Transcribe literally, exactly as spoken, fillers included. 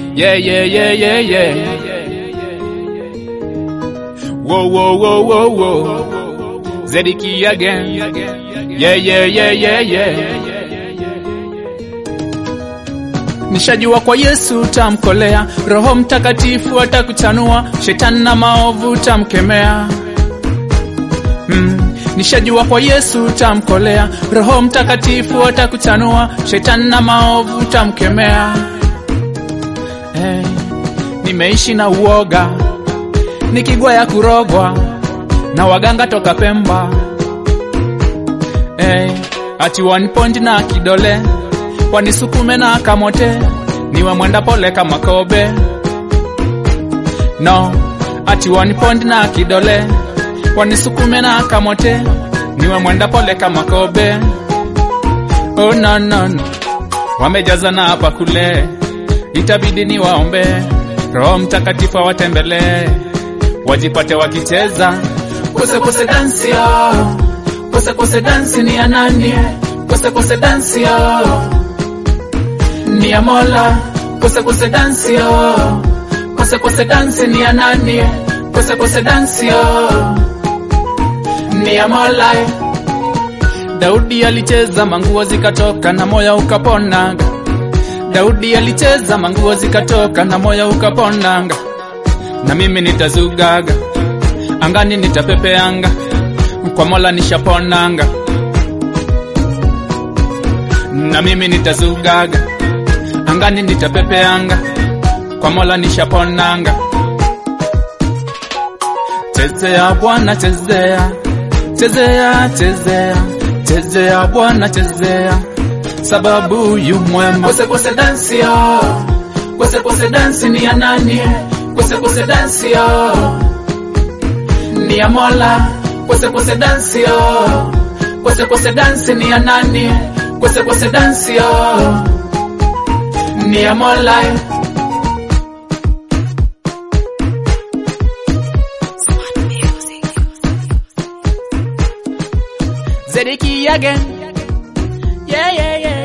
Yeah, yeah, yeah, yeah, yeah. Whoa, whoa, whoa, whoa, whoa. Zedeki again. Yeah, yeah, yeah, yeah, yeah. Nishajua kwa Yesu tamkolea, Roho Mtakatifu atakuchanua, shetani na maovu tamkemea. Mm. Nishajua kwa Yesu tamkolea, Roho Mtakatifu atakuchanua, shetani na maovu tamkemea. Hey, nimeishi na uoga, nikigwa ya kurogwa na waganga toka Pemba. Hey, ati one point na kidole wanisukume na kamote, niwe mwenda pole kama kobe. No, ati one point na kidole wanisukume na kamote, niwe mwenda pole kama kobe. Oh no no no, wamejaza na hapa kule, itabidi ni waombe Roho Mtakatifu watembele, wajipate wakicheza kose kose dance yo, kose kose dance ni ya nani, kose kose dance yo ni ya Mola, kose kose dance yo, kose kose dance ni ya nani, kose kose dance yo ni ya Mola. Daudi alicheza manguo zikatoka na moyo ukaponanga. Daudi alicheza manguo zikatoka na moyo ukaponanga. Na mimi nitazugaga, angani nitapepeanga, kwa Mola nishaponanga. Na mimi nitazugaga, angani nitapepeanga, kwa Mola nishaponanga. Chezea Bwana chezea, chezea chezea, chezea Bwana chezea, sababu yu mwema. Kose kose dance yo, kose kose dance ni ya nani, kose kose dance yo ni ya Mola, kose kose dance yo, kose kose dance ni ya nani, kose kose dance yo ni ya Mola. Zedeki again. Yeah, yeah, yeah.